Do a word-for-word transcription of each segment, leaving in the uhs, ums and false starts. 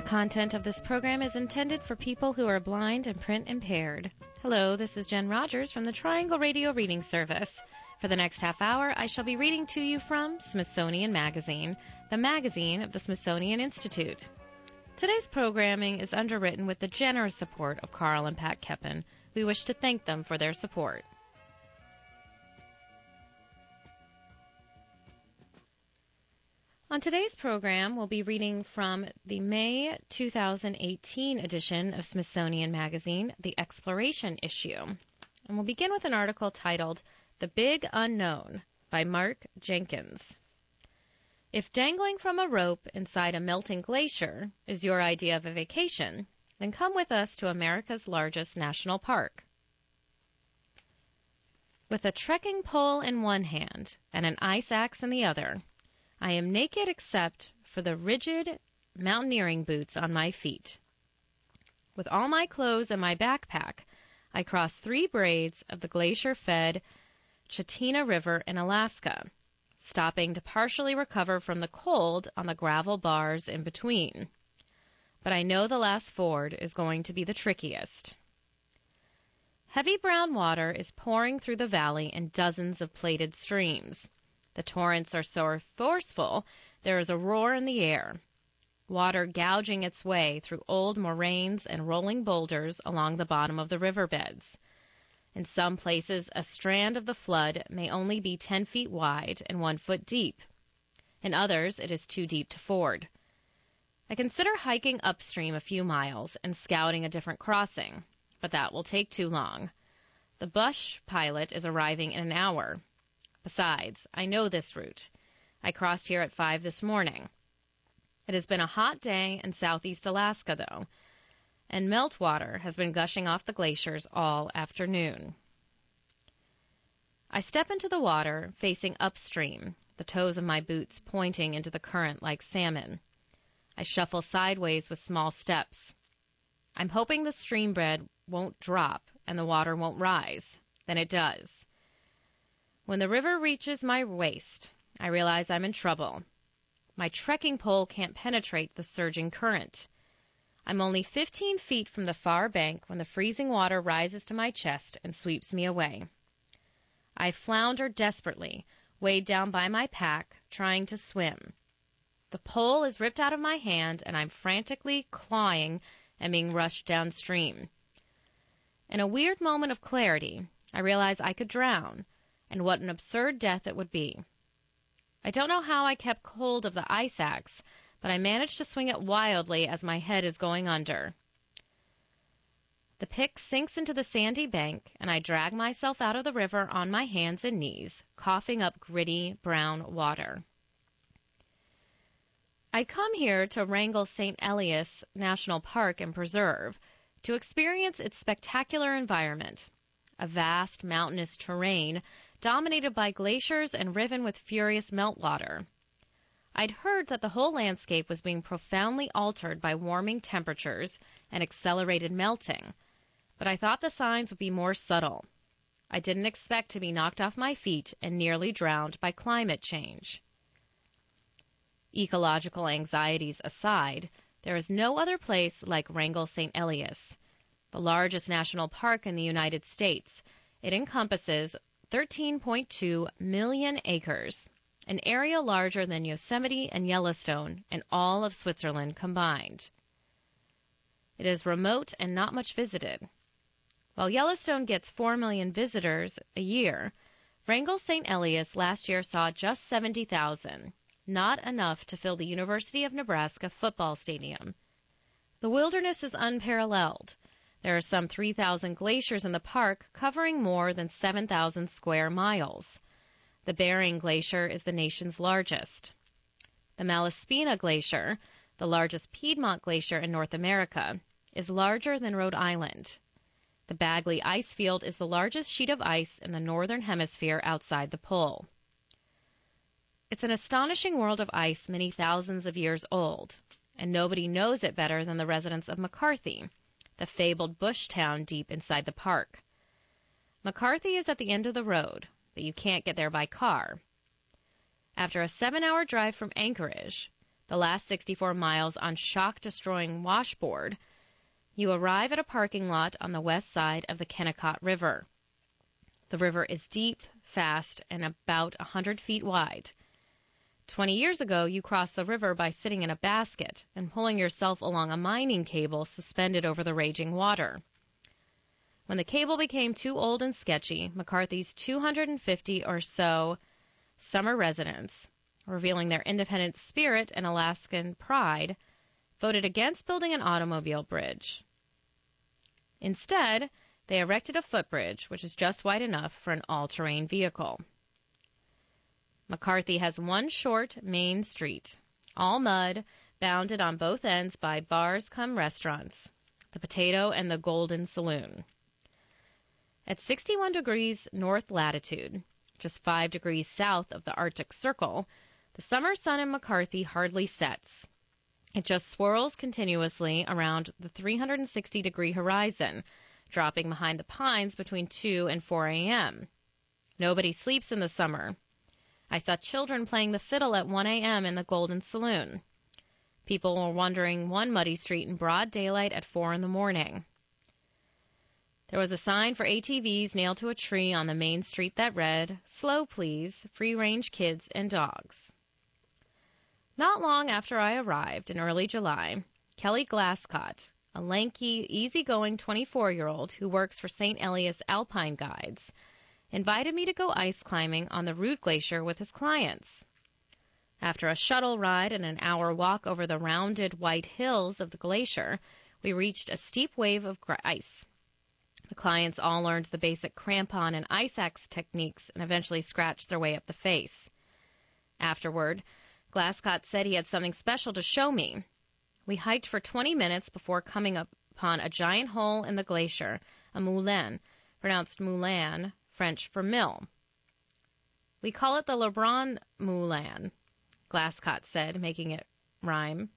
content of this program is intended for people who are blind and print impaired. Hello, this is Jen Rogers from the Triangle Radio Reading Service. For the next half hour, I shall be reading to you from Smithsonian Magazine, the magazine of the Smithsonian Institute. Today's programming is underwritten with the generous support of Carl and Pat Keppen. We wish to thank them for their support. On today's program, we'll be reading from the May two thousand eighteen edition of Smithsonian Magazine, the Exploration issue. And we'll begin with an article titled, The Big Unknown, by Mark Jenkins. If dangling from a rope inside a melting glacier is your idea of a vacation, then come with us to America's largest national park. With a trekking pole in one hand and an ice axe in the other, I am naked except for the rigid mountaineering boots on my feet. With all my clothes and my backpack, I cross three braids of the glacier-fed Chatina River in Alaska, stopping to partially recover from the cold on the gravel bars in between. But I know the last ford is going to be the trickiest. Heavy brown water is pouring through the valley in dozens of plated streams. The torrents are so forceful, there is a roar in the air, water gouging its way through old moraines and rolling boulders along the bottom of the riverbeds. In some places, a strand of the flood may only be ten feet wide and one foot deep. In others, it is too deep to ford. I consider hiking upstream a few miles and scouting a different crossing, but that will take too long. The bush pilot is arriving in an hour. Besides, I know this route. I crossed here at five this morning. It has been a hot day in southeast Alaska, though, and meltwater has been gushing off the glaciers all afternoon. I step into the water, facing upstream, the toes of my boots pointing into the current like salmon. I shuffle sideways with small steps. I'm hoping the stream bed won't drop and the water won't rise. Then it does. When the river reaches my waist, I realize I'm in trouble. My trekking pole can't penetrate the surging current. I'm only fifteen feet from the far bank when the freezing water rises to my chest and sweeps me away. I flounder desperately, weighed down by my pack, trying to swim. The pole is ripped out of my hand, and I'm frantically clawing and being rushed downstream. In a weird moment of clarity, I realize I could drown, and what an absurd death it would be. I don't know how I kept hold of the ice axe, but I managed to swing it wildly as my head is going under. The pick sinks into the sandy bank, and I drag myself out of the river on my hands and knees, coughing up gritty, brown water. I come here to Wrangell Saint Elias National Park and Preserve to experience its spectacular environment, a vast mountainous terrain dominated by glaciers and riven with furious meltwater. I'd heard that the whole landscape was being profoundly altered by warming temperatures and accelerated melting, but I thought the signs would be more subtle. I didn't expect to be knocked off my feet and nearly drowned by climate change. Ecological anxieties aside, there is no other place like Wrangell Saint Elias, the largest national park in the United States. It encompasses thirteen point two million acres, an area larger than Yosemite and Yellowstone and all of Switzerland combined. It is remote and not much visited. While Yellowstone gets four million visitors a year, Wrangell Saint Elias last year saw just seventy thousand, not enough to fill the University of Nebraska football stadium. The wilderness is unparalleled. There are some three thousand glaciers in the park covering more than seven thousand square miles. The Bering Glacier is the nation's largest. The Malaspina Glacier, the largest Piedmont glacier in North America, is larger than Rhode Island. The Bagley Ice Field is the largest sheet of ice in the northern hemisphere outside the pole. It's an astonishing world of ice many thousands of years old, and nobody knows it better than the residents of McCarthy, the fabled bush town deep inside the park. McCarthy is at the end of the road, but you can't get there by car. After a seven-hour drive from Anchorage, the last sixty-four miles on shock-destroying washboard, you arrive at a parking lot on the west side of the Kennecott River. The river is deep, fast, and about one hundred feet wide. Twenty years ago, you crossed the river by sitting in a basket and pulling yourself along a mining cable suspended over the raging water. When the cable became too old and sketchy, McCarthy's two hundred fifty or so summer residents, revealing their independent spirit and Alaskan pride, voted against building an automobile bridge. Instead, they erected a footbridge, which is just wide enough for an all-terrain vehicle. McCarthy has one short main street, all mud, bounded on both ends by bars cum restaurants, the Potato and the Golden Saloon. At sixty-one degrees north latitude, just five degrees south of the Arctic Circle, the summer sun in McCarthy hardly sets. It just swirls continuously around the three hundred sixty degree horizon, dropping behind the pines between two and four a.m. Nobody sleeps in the summer. I saw children playing the fiddle at one a.m. in the Golden Saloon. People were wandering one muddy street in broad daylight at four in the morning. There was a sign for A T Vs nailed to a tree on the main street that read, "Slow please, free-range kids and dogs." Not long after I arrived, in early July, Kelly Glasscott, a lanky, easygoing twenty-four-year-old who works for Saint Elias Alpine Guides, invited me to go ice climbing on the Root Glacier with his clients. After a shuttle ride and an hour walk over the rounded white hills of the glacier, we reached a steep wave of ice. The clients all learned the basic crampon and ice axe techniques and eventually scratched their way up the face. Afterward, Glasscott said he had something special to show me. We hiked for twenty minutes before coming upon a giant hole in the glacier, a moulin, pronounced moulin, French for mill. "We call it the LeBron Moulin," Glasscott said, making it rhyme.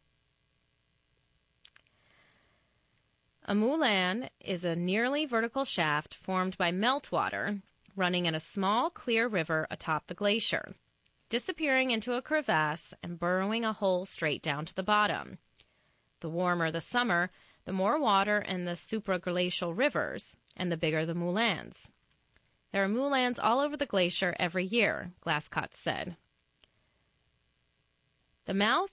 A moulin is a nearly vertical shaft formed by meltwater running in a small, clear river atop the glacier, disappearing into a crevasse and burrowing a hole straight down to the bottom. The warmer the summer, the more water in the supraglacial rivers, and the bigger the moulins. There are moulins all over the glacier every year, Glasscott said. The mouth,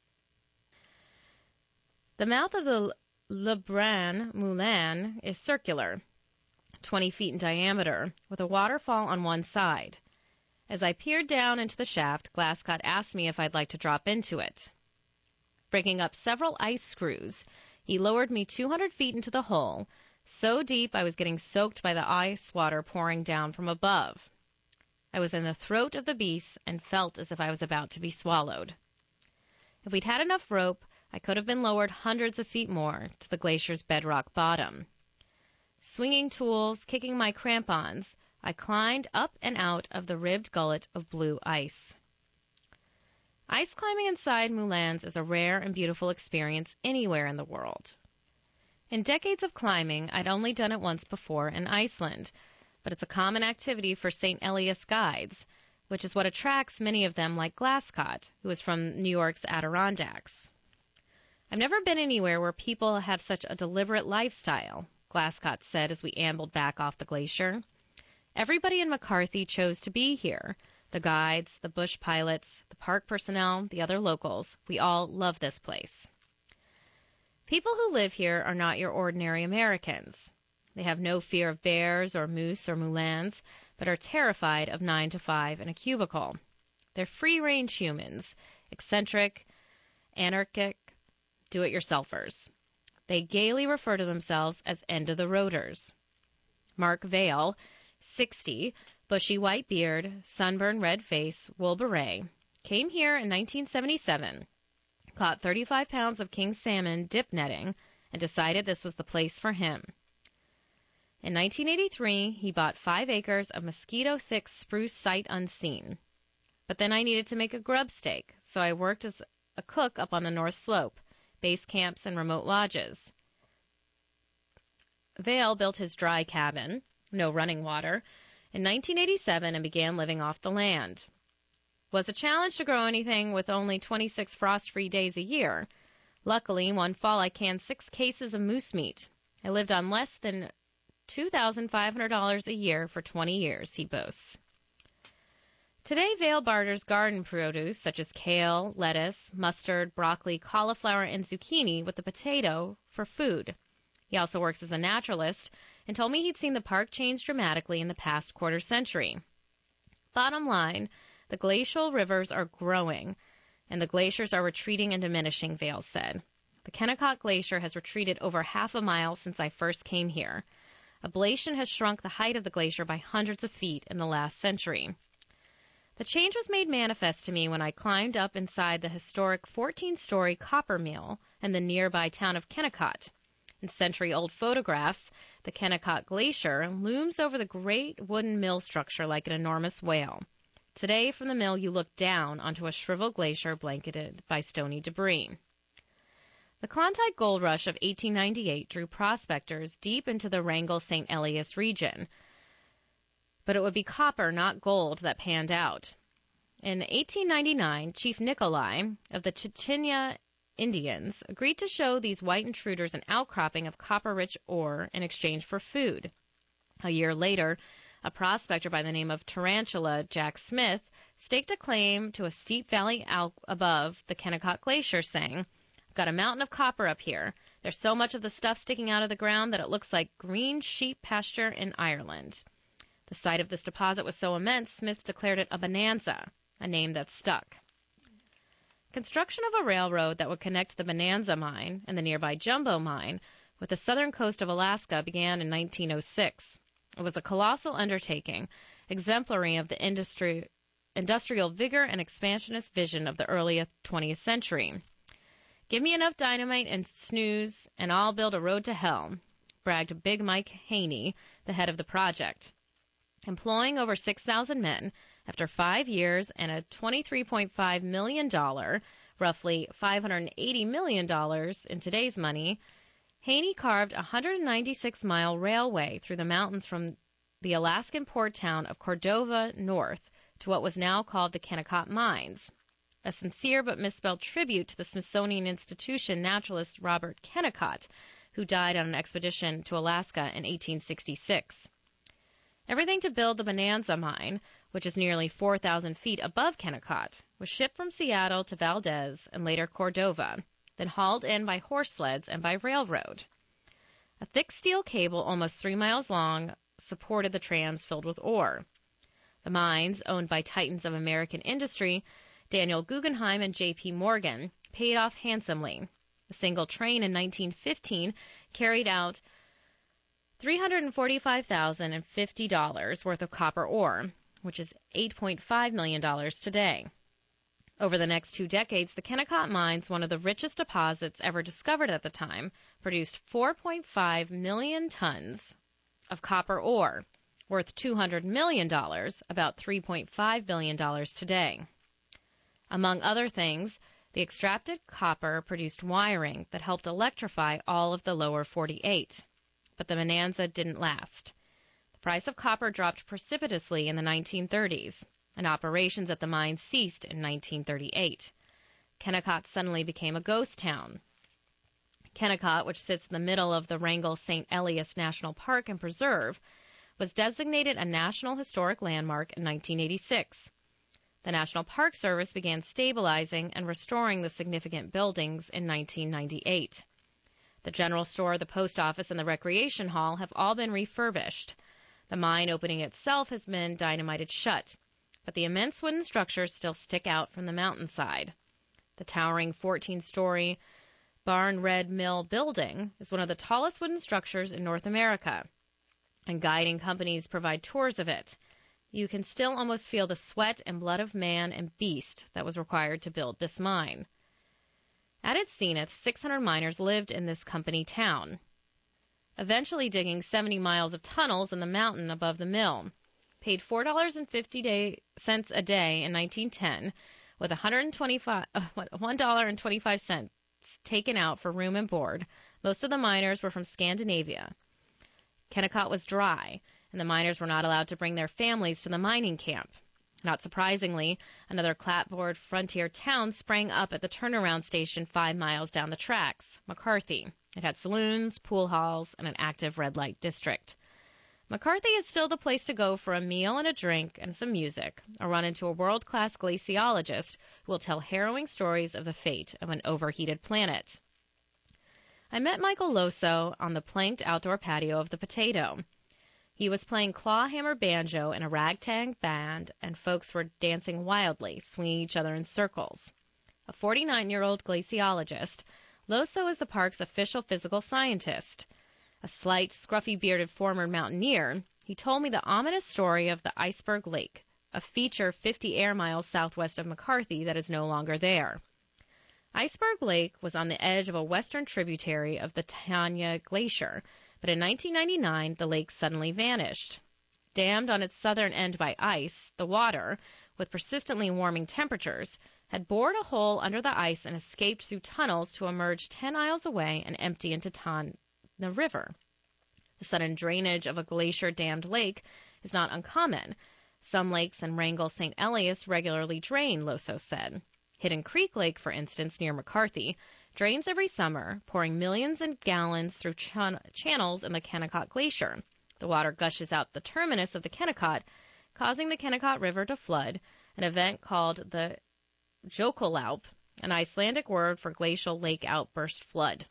the mouth of the LeBron Moulin is circular, twenty feet in diameter, with a waterfall on one side. As I peered down into the shaft, Glasscott asked me if I'd like to drop into it. Breaking up several ice screws, he lowered me two hundred feet into the hole, so deep I was getting soaked by the ice water pouring down from above. I was in the throat of the beast and felt as if I was about to be swallowed. If we'd had enough rope, I could have been lowered hundreds of feet more to the glacier's bedrock bottom. Swinging tools, kicking my crampons, I climbed up and out of the ribbed gullet of blue ice. Ice climbing inside moulins is a rare and beautiful experience anywhere in the world. In decades of climbing, I'd only done it once before in Iceland, but it's a common activity for Saint Elias guides, which is what attracts many of them like Glasscott, who is from New York's Adirondacks. I've never been anywhere where people have such a deliberate lifestyle, Glasscott said as we ambled back off the glacier. Everybody in McCarthy chose to be here. The guides, the bush pilots, the park personnel, the other locals. We all love this place. People who live here are not your ordinary Americans. They have no fear of bears or moose or moulins, but are terrified of nine to five in a cubicle. They're free-range humans, eccentric, anarchic, do-it-yourselfers. They gaily refer to themselves as end-of-the-roaders. Mark Vail, sixty, bushy white beard, sunburned red face, wool beret, came here in nineteen seventy-seven, caught thirty-five pounds of king salmon dip netting, and decided this was the place for him. In nineteen eighty-three, he bought five acres of mosquito-thick spruce sight unseen. But then I needed to make a grub stake, so I worked as a cook up on the North Slope, base camps and remote lodges. Vail built his dry cabin, no running water, in nineteen eighty-seven and began living off the land. was a challenge to grow anything with only twenty-six frost-free days a year. Luckily, one fall I canned six cases of moose meat. I lived on less than two thousand five hundred dollars a year for twenty years, he boasts. Today, Vail barters garden produce such as kale, lettuce, mustard, broccoli, cauliflower, and zucchini with the potato for food. He also works as a naturalist and told me he'd seen the park change dramatically in the past quarter century. Bottom line, the glacial rivers are growing, and the glaciers are retreating and diminishing, Vail said. The Kennecott Glacier has retreated over half a mile since I first came here. Ablation has shrunk the height of the glacier by hundreds of feet in the last century. The change was made manifest to me when I climbed up inside the historic fourteen-story copper mill in the nearby town of Kennecott. In century-old photographs, the Kennecott Glacier looms over the great wooden mill structure like an enormous whale. Today, from the mill, you look down onto a shriveled glacier blanketed by stony debris. The Klondike Gold Rush of eighteen ninety-eight drew prospectors deep into the Wrangell-Saint Elias region, but it would be copper, not gold, that panned out. In eighteen ninety-nine, Chief Nikolai of the Chechnya Indians agreed to show these white intruders an outcropping of copper-rich ore in exchange for food. A year later, a prospector by the name of Tarantula Jack Smith staked a claim to a steep valley out above the Kennecott Glacier, saying, "I've got a mountain of copper up here. There's so much of the stuff sticking out of the ground that it looks like green sheep pasture in Ireland." The site of this deposit was so immense, Smith declared it a bonanza, a name that stuck. Construction of a railroad that would connect the Bonanza mine and the nearby Jumbo mine with the southern coast of Alaska began in nineteen oh six. It was a colossal undertaking, exemplary of the industry, industrial vigor and expansionist vision of the early twentieth century. "Give me enough dynamite and snooze, and I'll build a road to hell," bragged Big Mike Haney, the head of the project. Employing over six thousand men, after five years and a twenty-three point five million dollars, roughly five hundred eighty million dollars in today's money, Haney carved a one hundred ninety-six mile railway through the mountains from the Alaskan port town of Cordova north to what was now called the Kennecott Mines, a sincere but misspelled tribute to the Smithsonian Institution naturalist Robert Kennecott, who died on an expedition to Alaska in eighteen sixty-six. Everything to build the Bonanza mine, which is nearly four thousand feet above Kennecott, was shipped from Seattle to Valdez and later Cordova, then hauled in by horse sleds and by railroad. A thick steel cable almost three miles long supported the trams filled with ore. The mines, owned by titans of American industry, Daniel Guggenheim and J P Morgan, paid off handsomely. A single train in nineteen fifteen carried out three hundred forty-five thousand fifty dollars worth of copper ore, which is eight point five million dollars today. Over the next two decades, the Kennecott Mines, one of the richest deposits ever discovered at the time, produced four point five million tons of copper ore, worth two hundred million dollars, about three point five billion dollars today. Among other things, the extracted copper produced wiring that helped electrify all of the lower forty-eight. But the bonanza didn't last. The price of copper dropped precipitously in the nineteen thirties, and operations at the mine ceased in nineteen thirty-eight. Kennecott suddenly became a ghost town. Kennecott, which sits in the middle of the Wrangell-Saint Elias National Park and Preserve, was designated a National Historic Landmark in nineteen eighty-six. The National Park Service began stabilizing and restoring the significant buildings in nineteen ninety-eight. The general store, the post office, and the recreation hall have all been refurbished. The mine opening itself has been dynamited shut, but the immense wooden structures still stick out from the mountainside. The towering fourteen-story Barn Red Mill building is one of the tallest wooden structures in North America, and guiding companies provide tours of it. You can still almost feel the sweat and blood of man and beast that was required to build this mine. At its zenith, six hundred miners lived in this company town, eventually digging seventy miles of tunnels in the mountain above the mill. Paid four dollars and fifty cents a day in nineteen ten, with one hundred twenty-five, uh, one dollar and twenty-five cents taken out for room and board. Most of the miners were from Scandinavia. Kennecott was dry, and the miners were not allowed to bring their families to the mining camp. Not surprisingly, another clapboard frontier town sprang up at the turnaround station five miles down the tracks, McCarthy. It had saloons, pool halls, and an active red light district. McCarthy is still the place to go for a meal and a drink and some music, or run into a world-class glaciologist who will tell harrowing stories of the fate of an overheated planet. I met Michael Loso on the planked outdoor patio of the Potato. He was playing clawhammer banjo in a ragtag band, and folks were dancing wildly, swinging each other in circles. A forty-nine-year-old glaciologist, Loso is the park's official physical scientist. A slight, scruffy-bearded former mountaineer, he told me the ominous story of the Iceberg Lake, a feature fifty air miles southwest of McCarthy that is no longer there. Iceberg Lake was on the edge of a western tributary of the Tanya Glacier, but in nineteen ninety-nine the lake suddenly vanished. Dammed on its southern end by ice, the water, with persistently warming temperatures, had bored a hole under the ice and escaped through tunnels to emerge ten miles away and empty into Tana River. The sudden drainage of a glacier-dammed lake is not uncommon. Some lakes in Wrangell Saint Elias regularly drain, Loso said. Hidden Creek Lake, for instance, near McCarthy, drains every summer, pouring millions of gallons through ch- channels in the Kennecott Glacier. The water gushes out the terminus of the Kennecott, causing the Kennecott River to flood, an event called the Jökulhlaup, an Icelandic word for glacial lake outburst flood.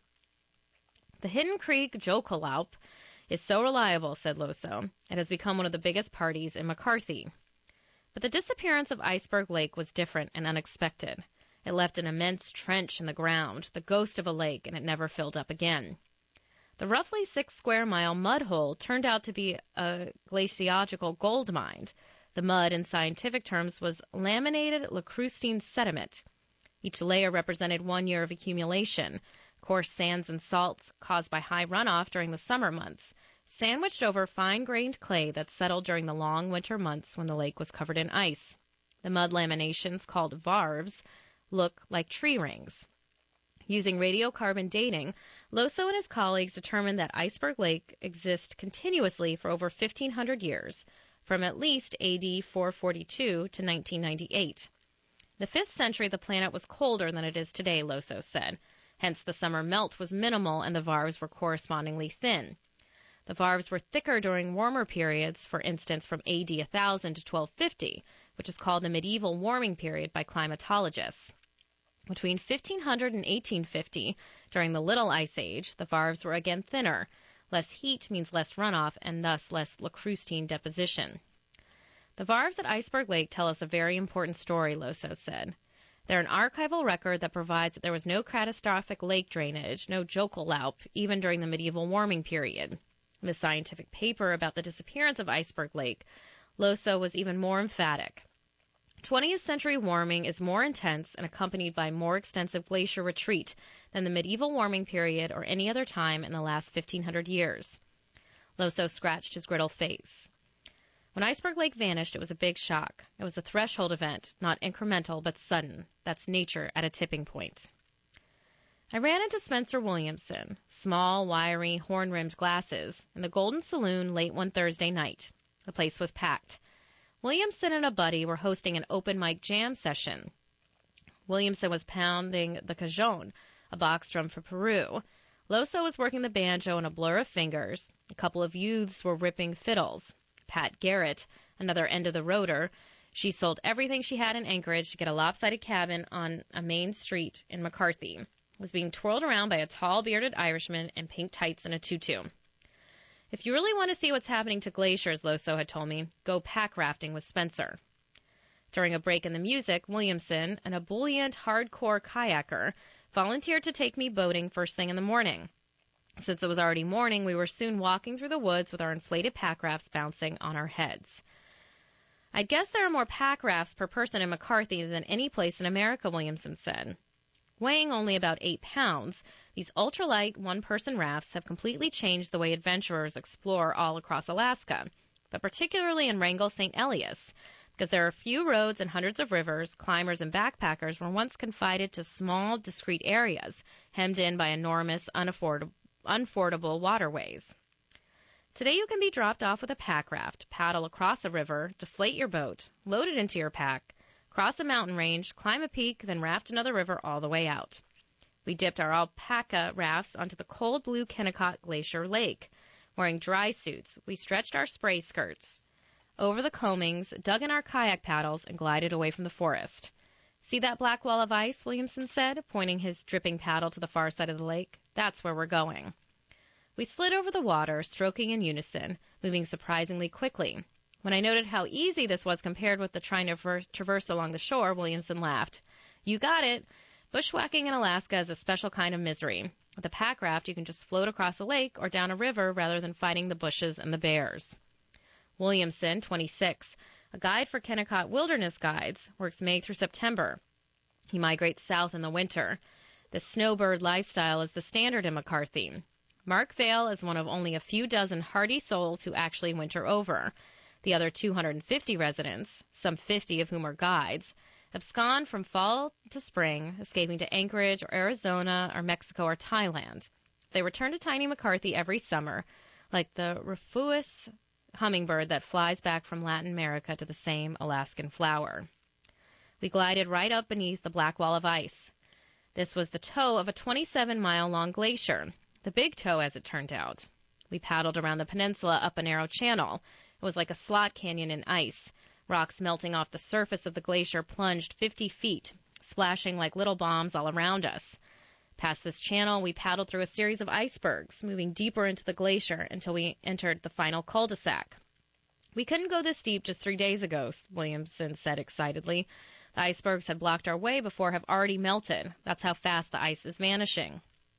The Hidden Creek Jökulhlaup is so reliable, said Loso. It has become one of the biggest parties in McCarthy. But the disappearance of Iceberg Lake was different and unexpected. It left an immense trench in the ground, the ghost of a lake, and it never filled up again. The roughly six square mile mud hole turned out to be a glaciological gold mine. The mud, in scientific terms, was laminated lacrustine sediment. Each layer represented one year of accumulation, coarse sands and salts caused by high runoff during the summer months, sandwiched over fine-grained clay that settled during the long winter months when the lake was covered in ice. The mud laminations, called varves, look like tree rings. Using radiocarbon dating, Loso and his colleagues determined that Iceberg Lake exists continuously for over fifteen hundred years, from at least A D four forty-two to nineteen ninety-eight. In the fifth century, the planet was colder than it is today, Loso said. Hence, the summer melt was minimal and the varves were correspondingly thin. The varves were thicker during warmer periods, for instance from A D one thousand to twelve fifty, which is called the medieval warming period by climatologists. Between fifteen hundred and eighteen fifty, during the Little Ice Age, the varves were again thinner. Less heat means less runoff and thus less lacrustine deposition. The varves at Iceberg Lake tell us a very important story, Loso said. They're an archival record that provides that there was no catastrophic lake drainage, no Jökulhlaup, even during the medieval warming period. In the scientific paper about the disappearance of Iceberg Lake, Loso was even more emphatic. twentieth century warming is more intense and accompanied by more extensive glacier retreat than the medieval warming period or any other time in the last fifteen hundred years. Loso scratched his griddle face. When Iceberg Lake vanished, it was a big shock. It was a threshold event, not incremental but sudden. That's nature at a tipping point. I ran into Spencer Williamson, small, wiry, horn-rimmed glasses, in the Golden Saloon late one Thursday night. The place was packed. Williamson and a buddy were hosting an open mic jam session. Williamson was pounding the cajon, a box drum for Peru. Loso was working the banjo in a blur of fingers. A couple of youths were ripping fiddles. Pat Garrett, another end of the roader, she sold everything she had in Anchorage to get a lopsided cabin on a main street in McCarthy, was being twirled around by a tall, bearded Irishman in pink tights and a tutu. If you really want to see what's happening to glaciers, Loso had told me, go pack rafting with Spencer. During a break in the music, Williamson, an ebullient, hardcore kayaker, volunteered to take me boating first thing in the morning. Since it was already morning, we were soon walking through the woods with our inflated pack rafts bouncing on our heads. I guess there are more pack rafts per person in McCarthy than any place in America, Williamson said. Weighing only about eight pounds, these ultralight one-person rafts have completely changed the way adventurers explore all across Alaska, but particularly in Wrangell Saint Elias, because there are few roads and hundreds of rivers. Climbers and backpackers were once confided to small, discrete areas, hemmed in by enormous, unaffordable, unfordable waterways. Today you can be dropped off with a pack raft, paddle across a river, deflate your boat, load it into your pack, cross a mountain range, climb a peak, then raft another river all the way out. We dipped our alpaca rafts onto the cold blue Kennecott Glacier Lake. Wearing dry suits, we stretched our spray skirts over the combings, dug in our kayak paddles, and glided away from the forest. See that black wall of ice, Williamson said, pointing his dripping paddle to the far side of the lake. That's where we're going. We slid over the water, stroking in unison, moving surprisingly quickly. When I noted how easy this was compared with the trying to traverse, traverse along the shore, Williamson laughed. You got it. Bushwhacking in Alaska is a special kind of misery. With a pack raft, you can just float across a lake or down a river rather than fighting the bushes and the bears. Williamson, twenty-six, a guide for Kennecott Wilderness Guides, works May through September. He migrates south in the winter. The snowbird lifestyle is the standard in McCarthy. Mark Vail is one of only a few dozen hardy souls who actually winter over. The other two hundred fifty residents, some fifty of whom are guides, abscond from fall to spring, escaping to Anchorage or Arizona or Mexico or Thailand. They return to Tiny McCarthy every summer, like the rufous hummingbird that flies back from Latin America to the same Alaskan flower. We glided right up beneath the black wall of ice. This was the toe of a twenty-seven mile long glacier, the big toe as it turned out. We paddled around the peninsula up a narrow channel. It was like a slot canyon in ice. Rocks melting off the surface of the glacier plunged fifty feet, splashing like little bombs all around us. Past this channel, we paddled through a series of icebergs, moving deeper into the glacier until we entered the final cul-de-sac. We couldn't go this deep just three days ago, Williamson said excitedly. The icebergs had blocked our way before have already melted. That's how fast the ice is vanishing.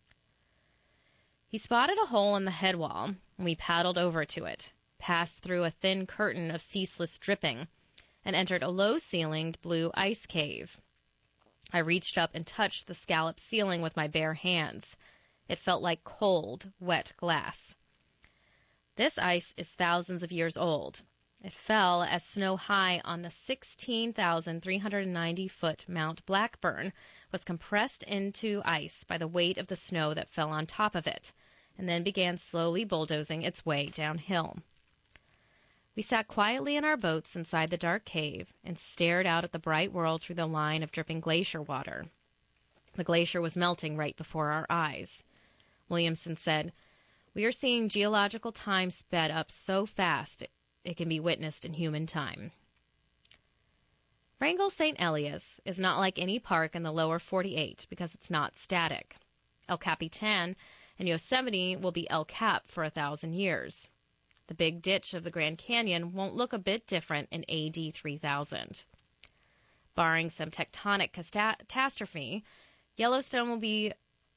He spotted a hole in the head wall, and we paddled over to it, passed through a thin curtain of ceaseless dripping, and entered a low-ceilinged blue ice cave. I reached up and touched the scalloped ceiling with my bare hands. It felt like cold, wet glass. This ice is thousands of years old. It fell as snow high on the sixteen thousand three hundred ninety foot Mount Blackburn was compressed into ice by the weight of the snow that fell on top of it, and then began slowly bulldozing its way downhill. We sat quietly in our boats inside the dark cave and stared out at the bright world through the line of dripping glacier water. The glacier was melting right before our eyes. Williamson said, "We are seeing geological time sped up so fast it can be witnessed in human time." Wrangell Saint Elias is not like any park in the lower forty-eight because it's not static. El Capitan and Yosemite will be El Cap for a thousand years. The big ditch of the Grand Canyon won't look a bit different in A D three thousand. Barring some tectonic catastrophe, Yellowstone will be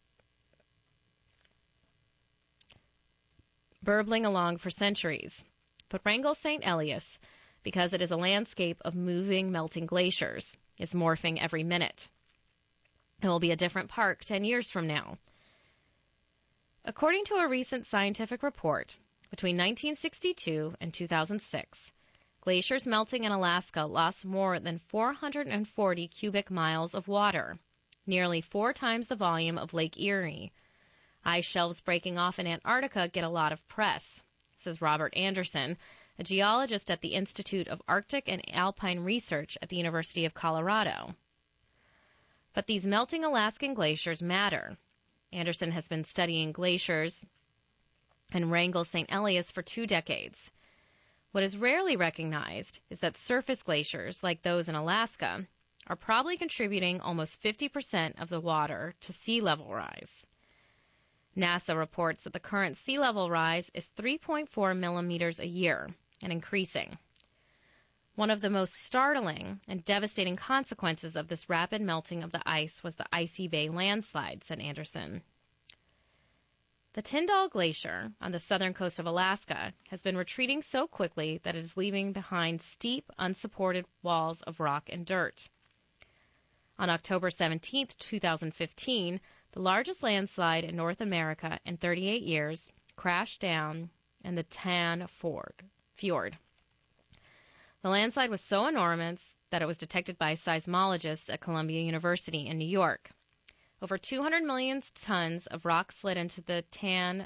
burbling along for centuries. But Wrangell Saint Elias, because it is a landscape of moving, melting glaciers, is morphing every minute. It will be a different park ten years from now. According to a recent scientific report, between nineteen sixty-two and two thousand six, glaciers melting in Alaska lost more than four hundred forty cubic miles of water, nearly four times the volume of Lake Erie. Ice shelves breaking off in Antarctica get a lot of press, says Robert Anderson, a geologist at the Institute of Arctic and Alpine Research at the University of Colorado. But these melting Alaskan glaciers matter. Anderson has been studying glaciers and Wrangell Saint Elias for two decades. What is rarely recognized is that surface glaciers, like those in Alaska, are probably contributing almost fifty percent of the water to sea level rise. NASA reports that the current sea level rise is three point four millimeters a year and increasing. One of the most startling and devastating consequences of this rapid melting of the ice was the Icy Bay landslide, said Anderson. The Tyndall Glacier on the southern coast of Alaska has been retreating so quickly that it is leaving behind steep, unsupported walls of rock and dirt. On October seventeenth, two thousand fifteen, the largest landslide in North America in thirty-eight years crashed down in the Tan Fjord. The landslide was so enormous that it was detected by seismologists at Columbia University in New York. Over two hundred million tons of rock slid into the Tan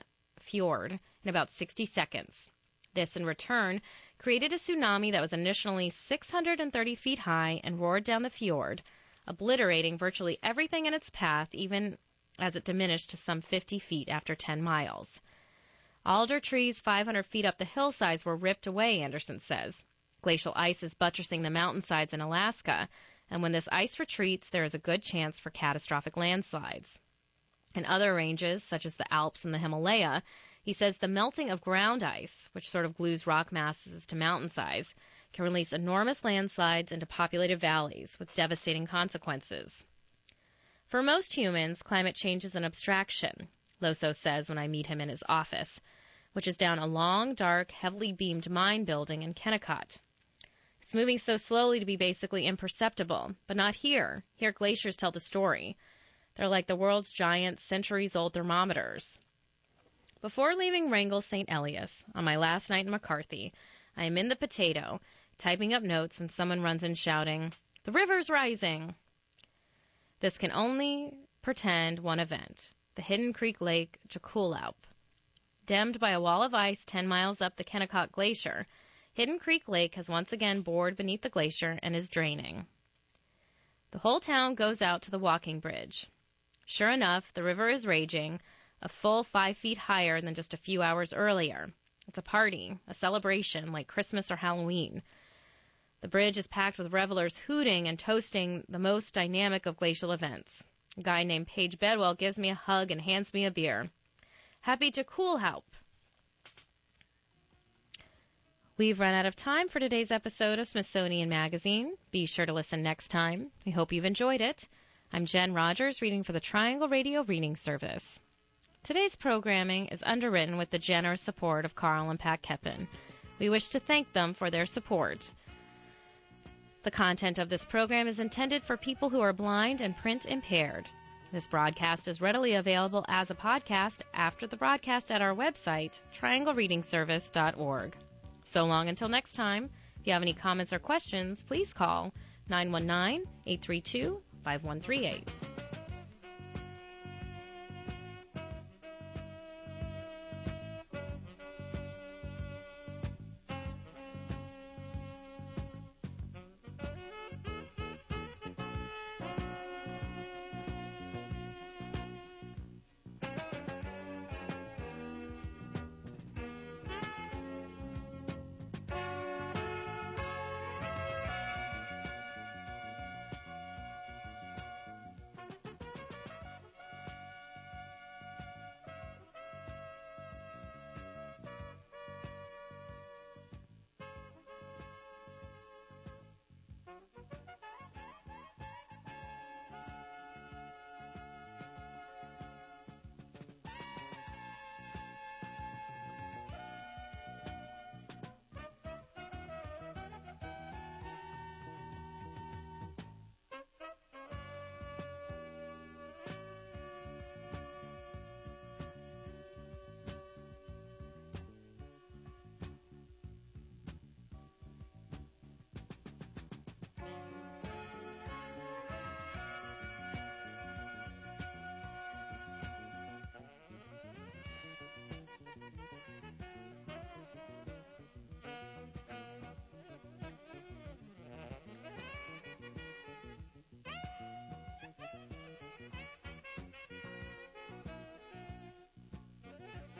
Fjord in about sixty seconds. This, in return, created a tsunami that was initially six hundred thirty feet high and roared down the fjord, obliterating virtually everything in its path, even as it diminished to some fifty feet after ten miles. Alder trees five hundred feet up the hillsides were ripped away, Anderson says. Glacial ice is buttressing the mountainsides in Alaska, and when this ice retreats, there is a good chance for catastrophic landslides. In other ranges, such as the Alps and the Himalaya, he says the melting of ground ice, which sort of glues rock masses to mountain size, can release enormous landslides into populated valleys with devastating consequences. For most humans, climate change is an abstraction, Loso says when I meet him in his office, which is down a long, dark, heavily beamed mine building in Kennecott. It's moving so slowly to be basically imperceptible, but not here. Here glaciers tell the story. They're like the world's giant, centuries-old thermometers. Before leaving Wrangell Saint Elias, on my last night in McCarthy, I am in the potato, typing up notes when someone runs in shouting, "The river's rising!" This can only portend one event, the Hidden Creek Lake Jakulaup. Dammed by a wall of ice ten miles up the Kennecott Glacier, Hidden Creek Lake has once again bored beneath the glacier and is draining. The whole town goes out to the walking bridge. Sure enough, the river is raging, a full five feet higher than just a few hours earlier. It's a party, a celebration like Christmas or Halloween. The bridge is packed with revelers hooting and toasting the most dynamic of glacial events. A guy named Paige Bedwell gives me a hug and hands me a beer. Happy Jakulaup! We've run out of time for today's episode of Smithsonian Magazine. Be sure to listen next time. We hope you've enjoyed it. I'm Jen Rogers, reading for the Triangle Radio Reading Service. Today's programming is underwritten with the generous support of Carl and Pat Keppen. We wish to thank them for their support. The content of this program is intended for people who are blind and print impaired. This broadcast is readily available as a podcast after the broadcast at our website, triangle reading service dot org. So long until next time. If you have any comments or questions, please call nine one nine, eight three two, five one three eight.